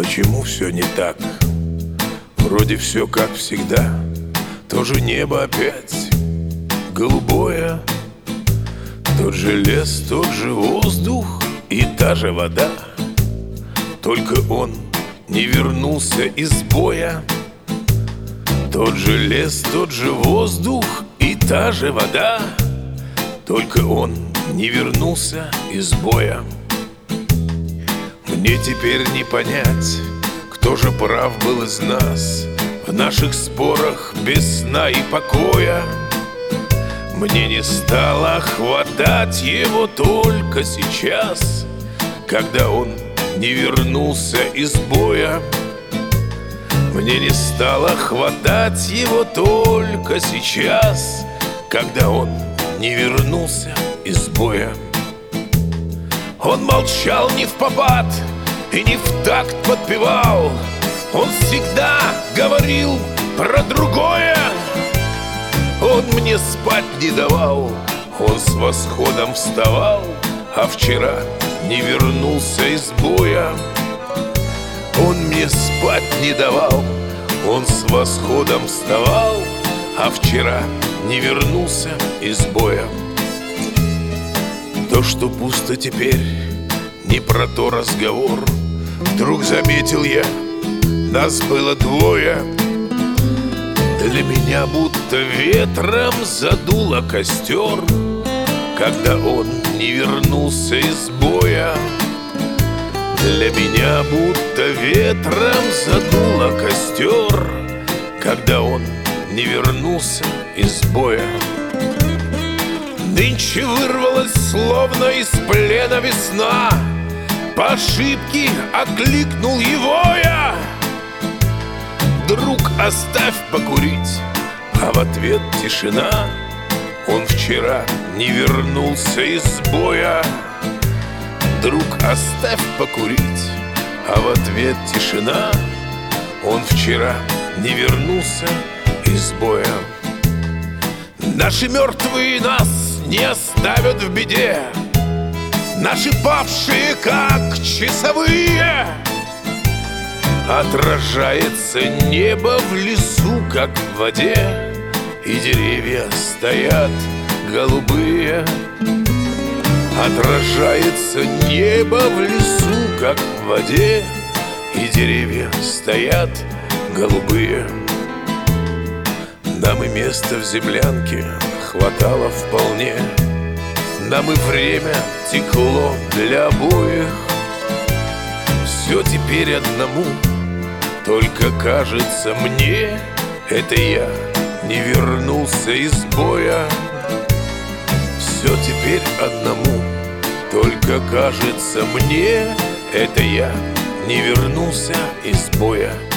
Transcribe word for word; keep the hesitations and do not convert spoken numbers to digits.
Почему все не так? Вроде все как всегда. То же небо опять голубое, тот же лес, тот же воздух и та же вода. Только он не вернулся из боя. Тот же лес, тот же воздух и та же вода. Только он не вернулся из боя. Мне теперь не понять, кто же прав был из нас в наших спорах без сна и покоя. Мне не стало хватать его только сейчас, когда он не вернулся из боя. Мне не стало хватать его только сейчас, когда он не вернулся из боя. Он молчал не впопад и не в такт подпевал. Он всегда говорил про другое. Он мне спать не давал. Он с восходом вставал, а вчера не вернулся из боя. Он мне спать не давал. Он с восходом вставал, а вчера не вернулся из боя. То, что пусто теперь, не про то разговор. Вдруг заметил я, нас было двое. Для меня будто ветром задуло костер, когда он не вернулся из боя. Для меня будто ветром задуло костер, когда он не вернулся из боя. Нынче вырвалась, словно из плена весна. По ошибке окликнул его я: друг, оставь покурить. А в ответ тишина. Он вчера не вернулся из боя. Друг, оставь покурить. А в ответ тишина. Он вчера не вернулся из боя. Наши мертвые нас не оставят в беде. Наши павшие, как часовые. Отражается небо в лесу, как в воде, и деревья стоят голубые. Отражается небо в лесу, как в воде, и деревья стоят голубые. Нам и места в землянке хватало вполне. Нам и время текло для обоих. Все теперь одному, только кажется мне, это я не вернулся из боя. Все теперь одному, только кажется мне, это я не вернулся из боя.